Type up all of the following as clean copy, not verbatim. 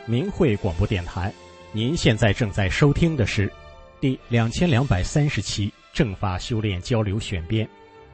明慧广播电台，您现在正在收听的是第2230期正法修炼交流选编。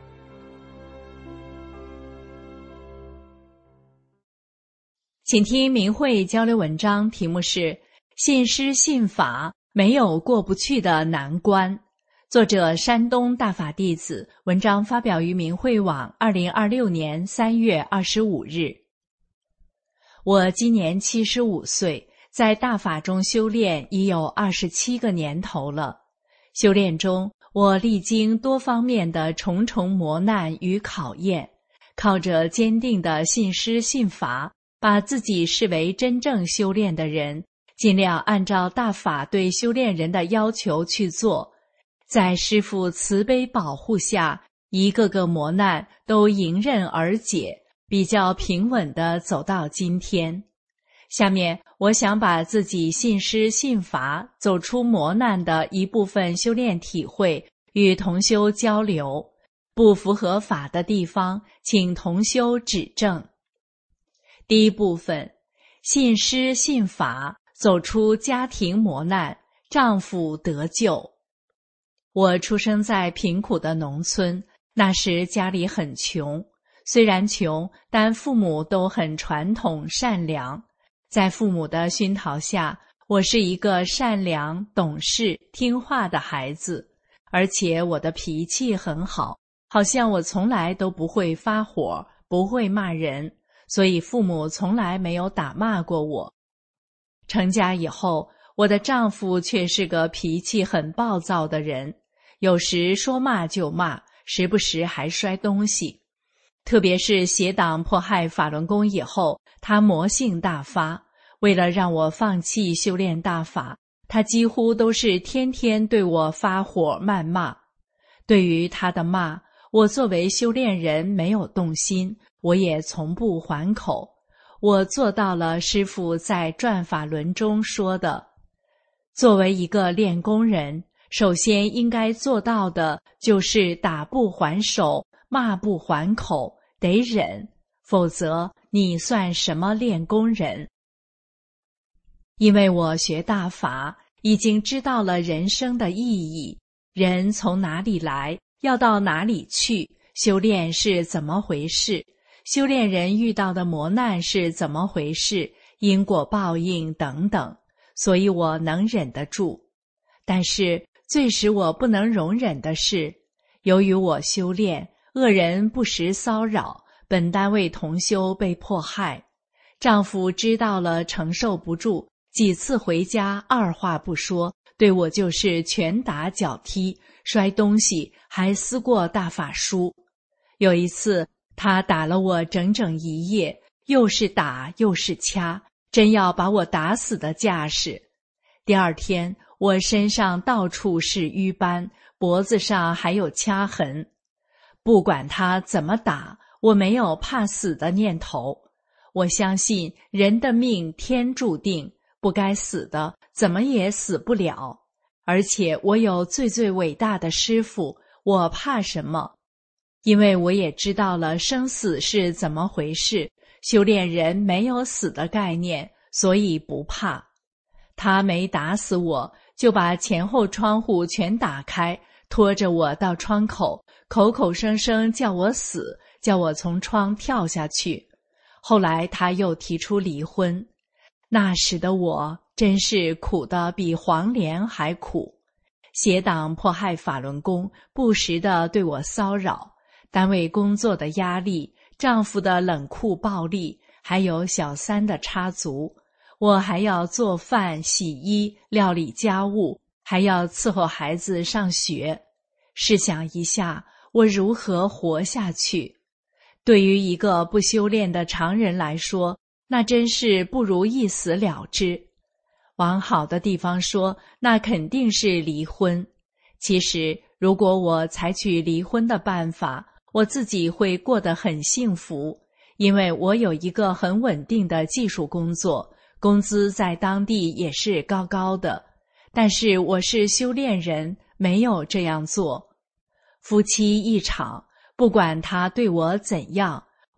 请听明慧交流文章，题目是信师信法，没有过不去的难关。作者山东大法弟子，文章发表于明慧网2026年3月25日。我今年75岁，在大法中修炼已有27个年头了。修炼中，我历经多方面的重重磨难与考验，靠着坚定的信师信法，把自己视为真正修炼的人，尽量按照大法对修炼人的要求去做。在师父慈悲保护下，一个个磨难都迎刃而解，比较平稳地走到今天。下面我想把自己信师信法走出磨难的一部分修炼体会与同修交流，不符合法的地方请同修指正。第一部分，信师信法走出家庭磨难，丈夫得救。我出生在贫苦的农村，那时家里很穷，虽然穷，但父母都很传统善良。在父母的熏陶下，我是一个善良、懂事、听话的孩子，而且我的脾气很好，好像我从来都不会发火，不会骂人，所以父母从来没有打骂过我。成家以后，我的丈夫却是个脾气很暴躁的人，有时说骂就骂，时不时还摔东西。特别是邪党迫害法轮功以后，他魔性大发，为了让我放弃修炼大法，他几乎都是天天对我发火谩骂。对于他的骂，我作为修炼人没有动心，我也从不还口。我做到了师父在转法轮中说的，作为一个练功人，首先应该做到的就是打不还手，骂不还口，得忍，否则你算什么练功人？因为我学大法，已经知道了人生的意义，人从哪里来，要到哪里去，修炼是怎么回事，修炼人遇到的磨难是怎么回事，因果报应等等，所以我能忍得住。但是最使我不能容忍的是，由于我修炼，恶人不时骚扰，本单位同修被迫害。丈夫知道了承受不住，几次回家二话不说，对我就是拳打脚踢，摔东西，还撕过大法书。有一次他打了我整整一夜，又是打又是掐，真要把我打死的架势。第二天我身上到处是瘀斑，脖子上还有掐痕。不管他怎么打，我没有怕死的念头。我相信人的命天注定，不该死的怎么也死不了。而且我有最最伟大的师父，我怕什么？因为我也知道了生死是怎么回事，修炼人没有死的概念，所以不怕。他没打死我，就把前后窗户全打开，拖着我到窗口，口口声声叫我死，叫我从窗跳下去。后来他又提出离婚，那时的我真是苦得比黄连还苦。邪党迫害法轮功，不时地对我骚扰，单位工作的压力，丈夫的冷酷暴力，还有小三的插足，我还要做饭、洗衣、料理家务，还要伺候孩子上学。试想一下，我如何活下去？对于一个不修炼的常人来说，那真是不如一死了之。往好的地方说，那肯定是离婚。其实，如果我采取离婚的办法，我自己会过得很幸福，因为我有一个很稳定的技术工作，工资在当地也是高高的。但是我是修炼人，没有这样做。夫妻一场，不管他对我怎样，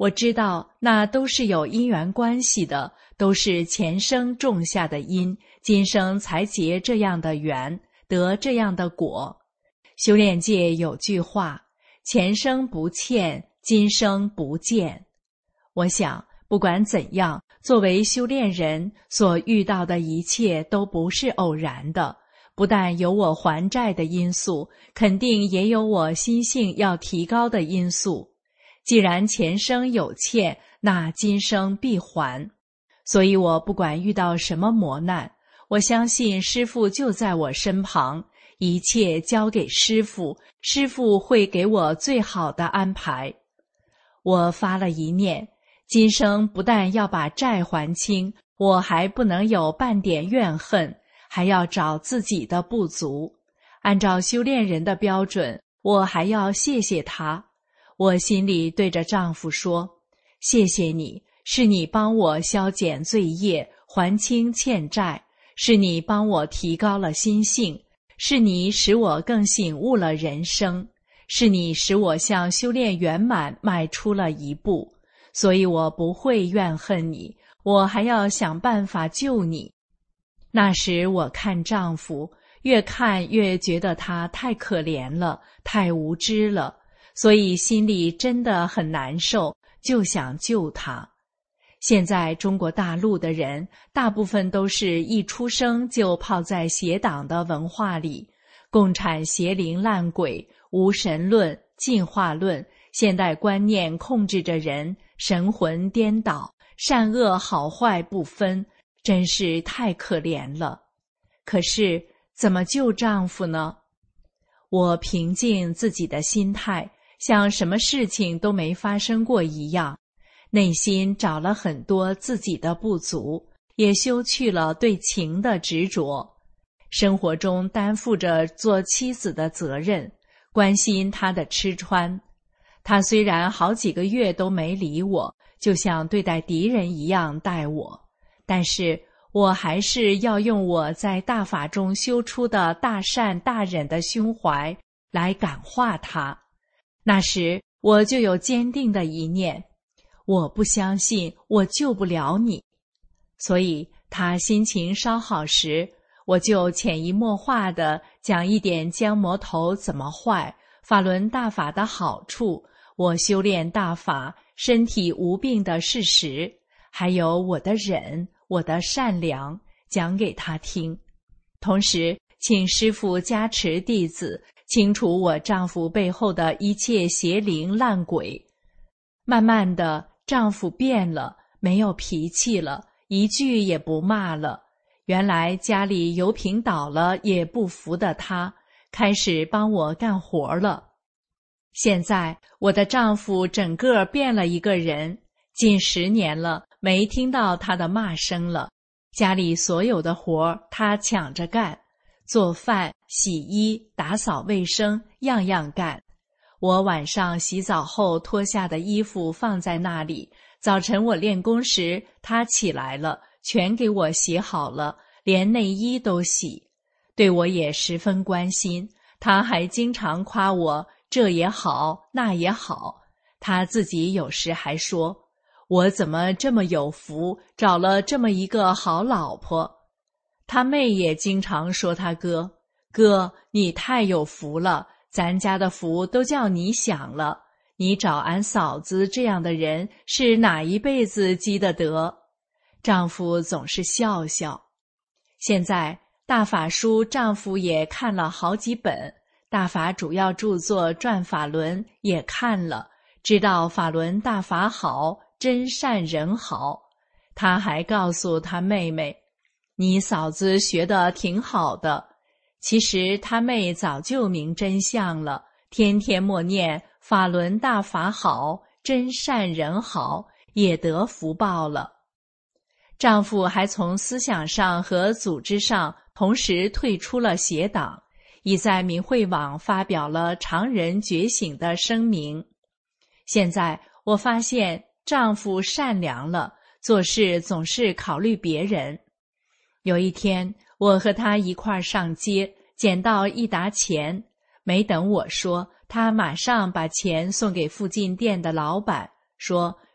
我知道那都是有因缘关系的，都是前生种下的因，今生才结这样的缘，得这样的果。修炼界有句话，前生不欠，今生不见。我想不管怎样，作为修炼人所遇到的一切都不是偶然的，不但有我还债的因素，肯定也有我心性要提高的因素。既然前生有欠，那今生必还。所以我不管遇到什么磨难，我相信师父就在我身旁，一切交给师父，师父会给我最好的安排。我发了一念，今生不但要把债还清，我还不能有半点怨恨，还要找自己的不足。按照修炼人的标准，我还要谢谢他。我心里对着丈夫说，谢谢你，是你帮我消减罪业，还清欠债，是你帮我提高了心性，是你使我更醒悟了人生，是你使我向修炼圆满迈出了一步，所以我不会怨恨你，我还要想办法救你。那时我看丈夫，越看越觉得他太可怜了，太无知了，所以心里真的很难受，就想救他。现在中国大陆的人大部分都是一出生就泡在邪党的文化里，共产邪灵烂鬼，无神论、进化论、现代观念控制着人，神魂颠倒，善恶好坏不分，真是太可怜了。可是怎么救丈夫呢？我平静自己的心态，像什么事情都没发生过一样，内心找了很多自己的不足，也修去了对情的执着。生活中担负着做妻子的责任，关心他的吃穿。他虽然好几个月都没理我，就像对待敌人一样待我，但是我还是要用我在大法中修出的大善大忍的胸怀来感化他。那时我就有坚定的一念，我不相信我救不了你。所以他心情稍好时，我就潜移默化地讲一点降魔头怎么坏，法轮大法的好处，我修炼大法身体无病的事实，还有我的忍，我的善良，讲给他听。同时请师父加持弟子，清除我丈夫背后的一切邪灵烂鬼。慢慢的，丈夫变了，没有脾气了，一句也不骂了。原来家里油瓶倒了也不扶的他，开始帮我干活了。现在我的丈夫整个变了一个人，近10年了，没听到他的骂声了。家里所有的活他抢着干，做饭、洗衣、打扫卫生，样样干。我晚上洗澡后脱下的衣服放在那里，早晨我练功时他起来了，全给我洗好了，连内衣都洗。对我也十分关心，他还经常夸我这也好那也好。他自己有时还说，我怎么这么有福，找了这么一个好老婆。他妹也经常说他哥，你太有福了，咱家的福都叫你享了，你找俺嫂子这样的人是哪一辈子积的德。丈夫总是笑笑。现在大法书丈夫也看了好几本，大法主要著作转法轮也看了，知道法轮大法好，真善人好。他还告诉他妹妹，你嫂子学得挺好的。其实他妹早就明真相了，天天默念法轮大法好，真善人好，也得福报了。丈夫还从思想上和组织上同时退出了邪党，已在明慧网发表了常人觉醒的声明。现在我发现丈夫善良了，做事总是考虑别人。有一天我和他一块儿上街，捡到一沓钱，没等我说，他马上把钱送给附近店的老板，说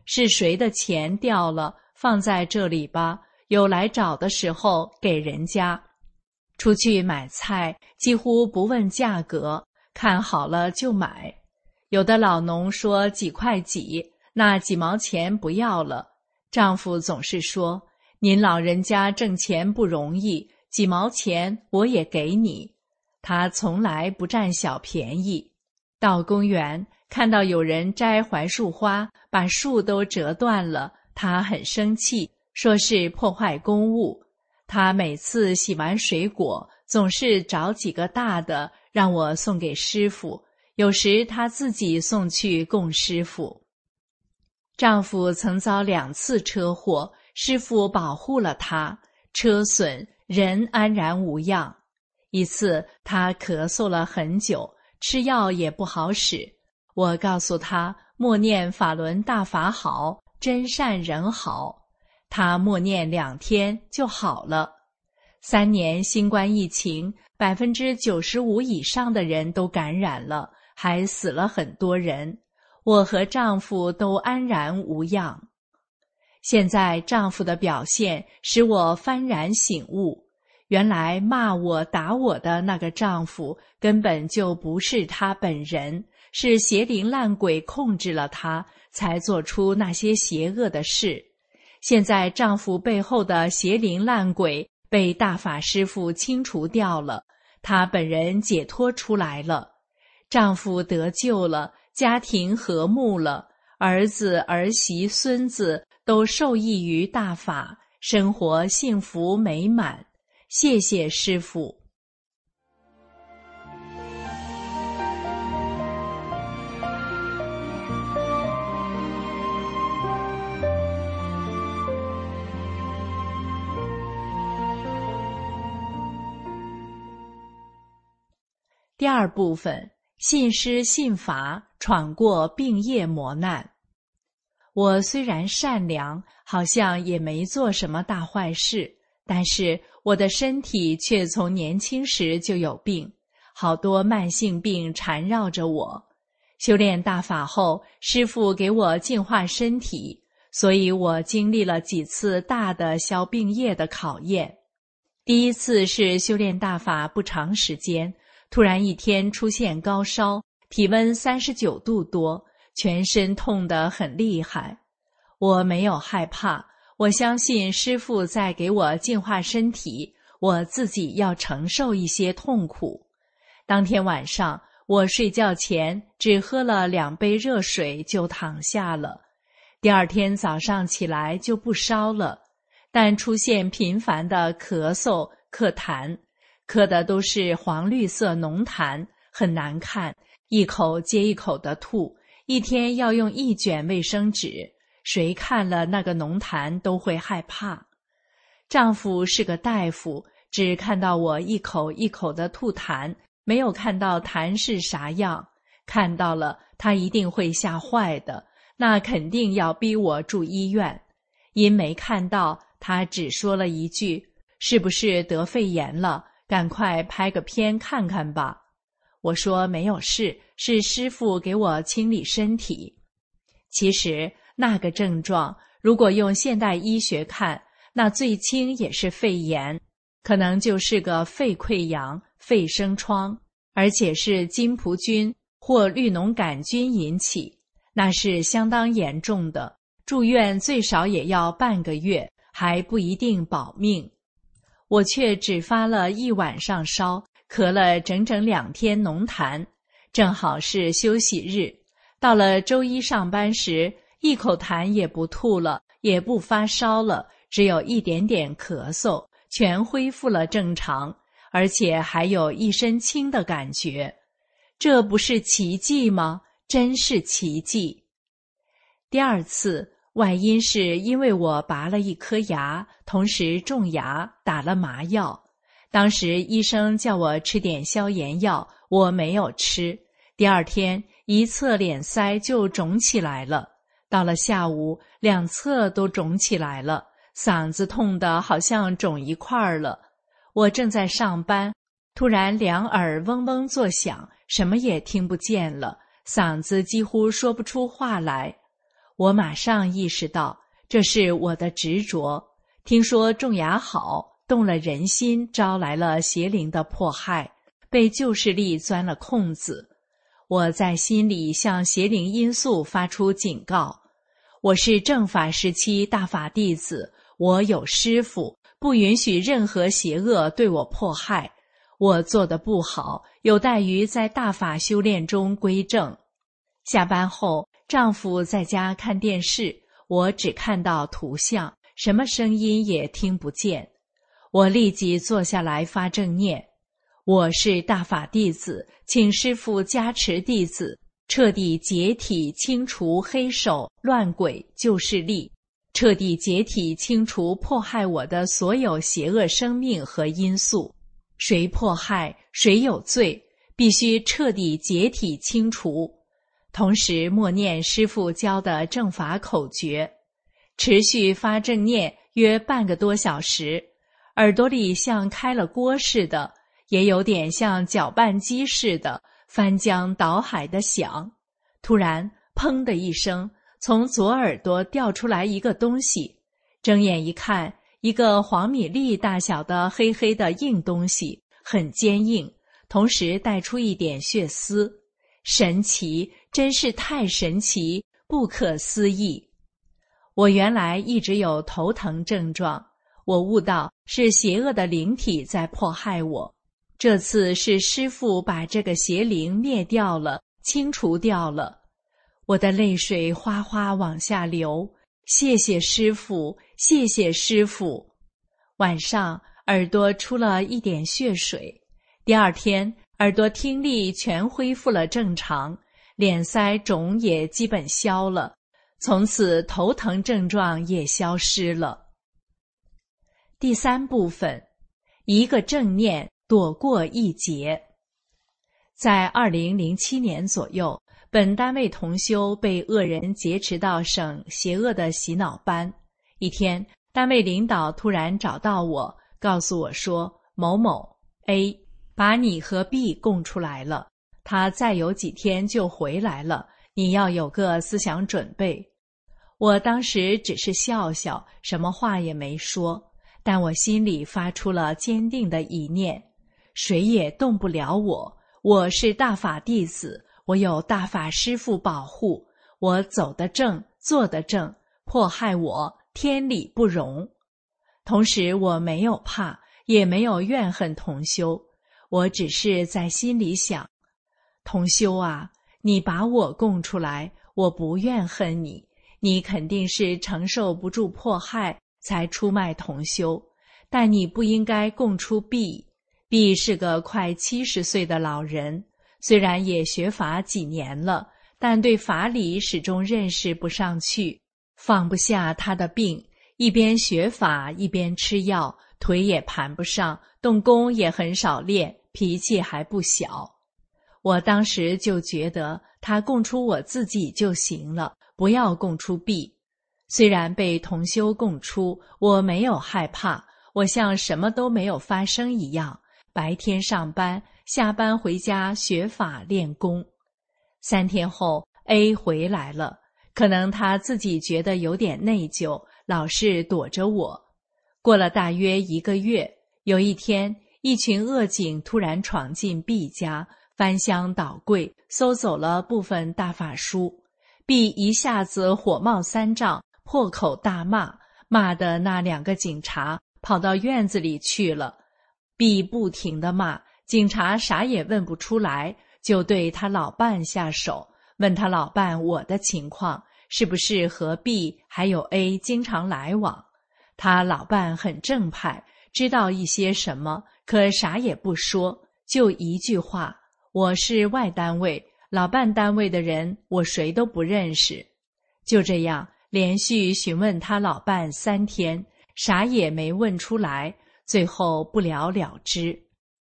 是谁的钱掉了，放在这里吧，有来找的时候给人家。出去买菜几乎不问价格，看好了就买。有的老农说几块几，那几毛钱不要了。丈夫总是说，您老人家挣钱不容易，几毛钱我也给你。他从来不占小便宜。到公园看到有人摘槐树花，把树都折断了，他很生气，说是破坏公物。他每次洗完水果，总是找几个大的让我送给师傅，有时他自己送去供师傅。丈夫曾遭2次车祸，师傅保护了他，车损，人安然无恙。一次他咳嗽了很久，吃药也不好使，我告诉他默念法轮大法好，真善人好。他默念2天就好了。3年新冠疫情，95%以上的人都感染了，还死了很多人。我和丈夫都安然无恙。现在丈夫的表现使我幡然醒悟，原来骂我打我的那个丈夫根本就不是他本人，是邪灵烂鬼控制了他，才做出那些邪恶的事。现在丈夫背后的邪灵烂鬼被大法师父清除掉了，他本人解脱出来了，丈夫得救了，家庭和睦了，儿子儿媳孙子都受益于大法，生活幸福美满。谢谢师父。第2部分，信师信法，闯过病业磨难。我虽然善良，好像也没做什么大坏事，但是我的身体却从年轻时就有病，好多慢性病缠绕着我。修炼大法后，师父给我净化身体，所以我经历了几次大的消病业的考验。第一次是修炼大法不长时间，突然一天出现高烧，体温39度多，全身痛得很厉害。我没有害怕，我相信师父在给我净化身体，我自己要承受一些痛苦。当天晚上，我睡觉前只喝了2杯热水就躺下了。第2天早上起来就不烧了，但出现频繁的咳嗽、咳痰，咳的都是黄绿色浓痰，很难看，一口接一口的吐，一天要用1卷卫生纸，谁看了那个浓痰都会害怕。丈夫是个大夫，只看到我一口一口的吐痰，没有看到痰是啥样，看到了他一定会吓坏的，那肯定要逼我住医院。因没看到，他只说了一句，是不是得肺炎了，赶快拍个片看看吧。我说没有事，是师父给我清理身体。其实那个症状如果用现代医学看，那最轻也是肺炎，可能就是个肺溃疡、肺生疮，而且是金葡菌或绿脓杆菌引起，那是相当严重的，住院最少也要半个月，还不一定保命。我却只发了1晚上烧，咳了整整2天浓痰，正好是休息日。到了周一上班时，一口痰也不吐了，也不发烧了，只有一点点咳嗽，全恢复了正常，而且还有一身轻的感觉。这不是奇迹吗？真是奇迹。第2次外因是因为我拔了1颗牙，同时种牙，打了麻药。当时医生叫我吃点消炎药，我没有吃。第2天一侧脸腮就肿起来了，到了下午2侧都肿起来了，嗓子痛得好像肿一块了。我正在上班，突然2耳嗡嗡作响，什么也听不见了，嗓子几乎说不出话来。 我马上意识到这是我的执着。听说种牙好，动了人心，招来了邪灵的迫害，被旧势力钻了空子。我在心里向邪灵因素发出警告：我是正法时期大法弟子，我有师父，不允许任何邪恶对我迫害。我做得不好，有待于在大法修炼中归正。下班后，丈夫在家看电视，我只看到图像，什么声音也听不见。我立即坐下来发正念：我是大法弟子，请师父加持弟子，彻底解体清除黑手、乱鬼、旧势力，彻底解体清除迫害我的所有邪恶生命和因素。谁迫害，谁有罪，必须彻底解体清除。同时默念师父教的正法口诀，持续发正念约半个多小时，耳朵里像开了锅似的，也有点像搅拌机似的翻江倒海的响。突然砰的一声，从左耳朵掉出来一个东西，睁眼一看，一个黄米粒大小的黑黑的硬东西，很坚硬，同时带出一点血丝。神奇，真是太神奇，不可思议。我原来一直有头疼症状，我悟到是邪恶的灵体在迫害我。这次是师父把这个邪灵灭掉了，清除掉了。我的泪水哗哗往下流，谢谢师父，谢谢师父。晚上耳朵出了一点血水，第二天耳朵听力全恢复了正常，脸腮肿也基本消了，从此头疼症状也消失了。第三部分，一个正念躲过一劫。在2007年左右，本单位同修被恶人劫持到省邪恶的洗脑班。一天，单位领导突然找到我，告诉我说：某某 A 把你和 B 供出来了，他再有几天就回来了，你要有个思想准备。我当时只是笑笑，什么话也没说，但我心里发出了坚定的意念：谁也动不了我，我是大法弟子，我有大法师父保护，我走得正，做得正，迫害我，天理不容。同时我没有怕，也没有怨恨同修，我只是在心里想：同修啊，你把我供出来，我不怨恨你，你肯定是承受不住迫害才出卖同修，但你不应该供出 B。B 是个快70岁的老人，虽然也学法几年了，但对法理始终认识不上去，放不下他的病，一边学法一边吃药，腿也盘不上，动功也很少练，脾气还不小。我当时就觉得他供出我自己就行了，不要供出 B。 虽然被同修供出，我没有害怕，我像什么都没有发生一样，白天上班，下班回家学法练功。3天后 A 回来了，可能他自己觉得有点内疚，老是躲着我。过了大约1个月，有一天，一群恶警突然闯进 B 家，翻箱倒柜，搜走了部分大法书。 B 一下子火冒三丈，破口大骂，骂的那2个警察跑到院子里去了。 B 不停地骂，警察啥也问不出来，就对他老伴下手，问他老伴我的情况，是不是和 B 还有 A 经常来往。他老伴很正派，知道一些什么，可啥也不说，就一句话：我是外单位，老伴单位的人我谁都不认识。就这样连续询问他老伴3天，啥也没问出来，最后不了了之。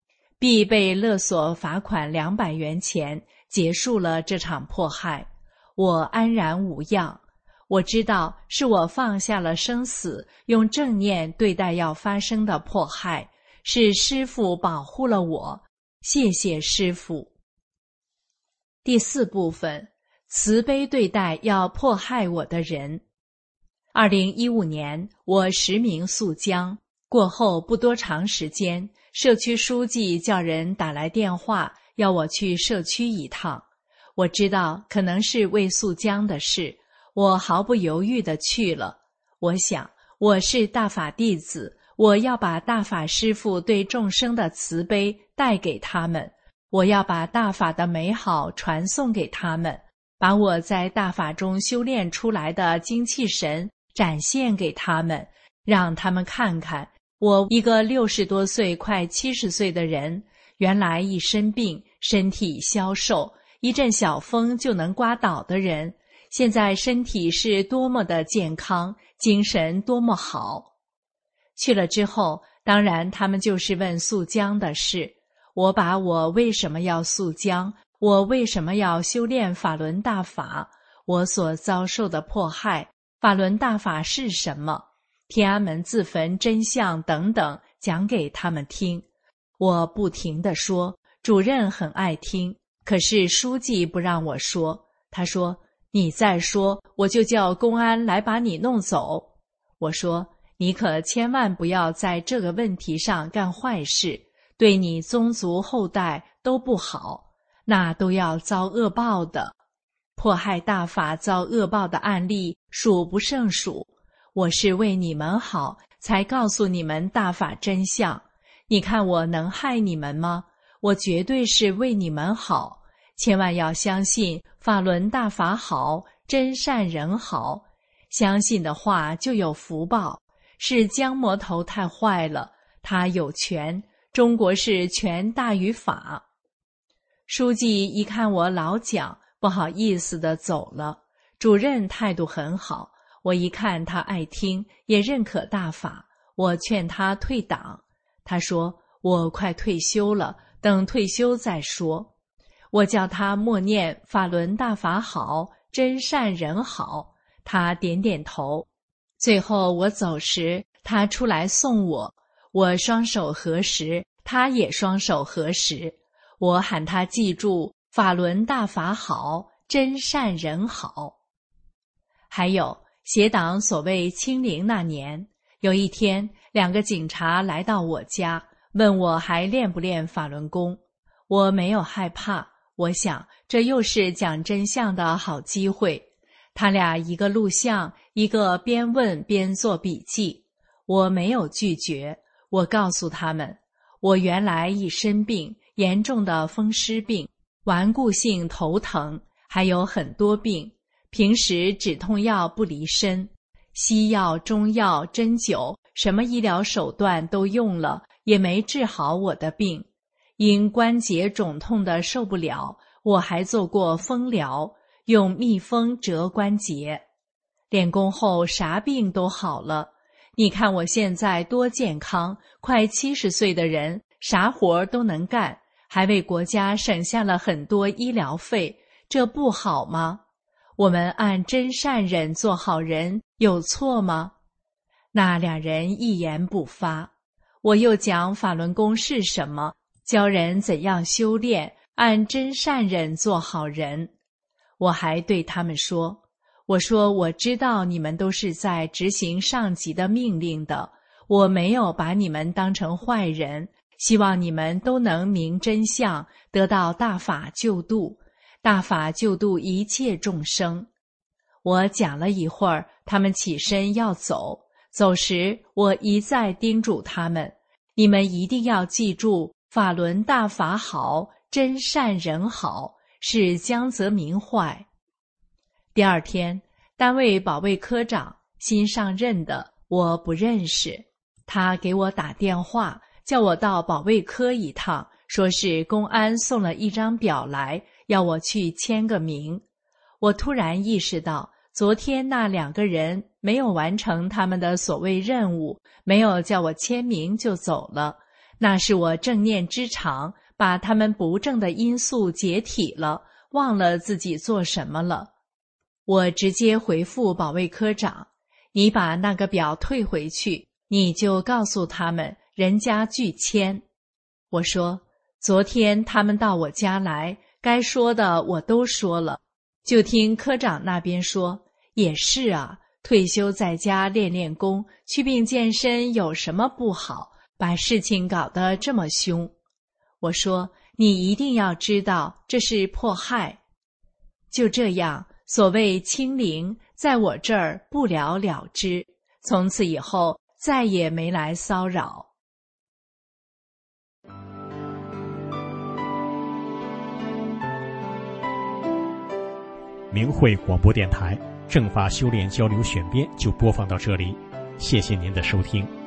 B 被勒索罚款200元钱，结束了这场迫害。我安然无恙，我知道是我放下了生死，用正念对待要发生的迫害，是师父保护了我，谢谢师父。第4部分， 慈悲对待要迫害我的人。2015年，我实名溯江过后不多长时间，社区书记叫人打来电话，要我去社区一趟。我知道可能是为溯江的事，我毫不犹豫地去了。我想，我是大法弟子，我要把大法师父对众生的慈悲带给他们，我要把大法的美好传送给他们，把我在大法中修炼出来的精气神展现给他们，让他们看看我一个60多岁快70岁的人，原来一生病身体消瘦，一阵小风就能刮倒的人，现在身体是多么的健康，精神多么好。去了之后，当然他们就是问溯江的事，我把我为什么要溯江，我为什么要修炼法轮大法，我所遭受的迫害，法轮大法是什么，天安门自焚真相等等讲给他们听。我不停地说，主任很爱听，可是书记不让我说，他说你再说我就叫公安来把你弄走。我说你可千万不要在这个问题上干坏事，对你宗族后代都不好，那都要遭恶报的。迫害大法遭恶报的案例数不胜数，我是为你们好才告诉你们大法真相，你看我能害你们吗？我绝对是为你们好，千万要相信法轮大法好，真善人好，相信的话就有福报。是江魔头太坏了，他有权，中国是权大于法。书记一看我老讲，不好意思地走了。主任态度很好，我一看他爱听，也认可大法，我劝他退党。他说我快退休了，等退休再说。我叫他默念法轮大法好，真善人好，他点点头。最后我走时，他出来送我，我双手合十，他也双手合十。我喊他记住法轮大法好，真善人好。还有协党所谓清零那年，有一天2个警察来到我家，问我还练不练法轮功。我没有害怕，我想这又是讲真相的好机会。他俩一个录像，一个边问边做笔记。我没有拒绝，我告诉他们，我原来一身病，严重的风湿病，顽固性头疼，还有很多病，平时止痛药不离身，西药、中药、针灸，什么医疗手段都用了，也没治好我的病。因关节肿痛的受不了，我还做过风疗，用蜜蜂折关节。练功后啥病都好了，你看我现在多健康，快70岁的人，啥活都能干，还为国家省下了很多医疗费，这不好吗？我们按真善忍做好人，有错吗？那2人一言不发。我又讲法轮功是什么，教人怎样修炼，按真善忍做好人。我还对他们说，我说我知道你们都是在执行上级的命令的，我没有把你们当成坏人，希望你们都能明真相，得到大法救度，大法救度一切众生。我讲了一会儿，他们起身要走，走时我一再叮嘱他们，你们一定要记住法轮大法好，真善人好，是江泽民坏。第2天，单位保卫科长新上任的，我不认识，他给我打电话，叫我到保卫科一趟，说是公安送了一张表来，要我去签个名。我突然意识到，昨天那2个人没有完成他们的所谓任务，没有叫我签名就走了，那是我正念之长，把他们不正的因素解体了，忘了自己做什么了。我直接回复保卫科长，你把那个表退回去，你就告诉他们人家拒签。我说，昨天他们到我家来，该说的我都说了， 就听科长那边说，也是啊，退休在家练练功，祛病健身有什么不好？把事情搞得这么凶。我说，你一定要知道，这是迫害。就这样，所谓清零，在我这儿不了了之，从此以后再也没来骚扰。 明慧广播电台正法修炼交流选编就播放到这里，谢谢您的收听。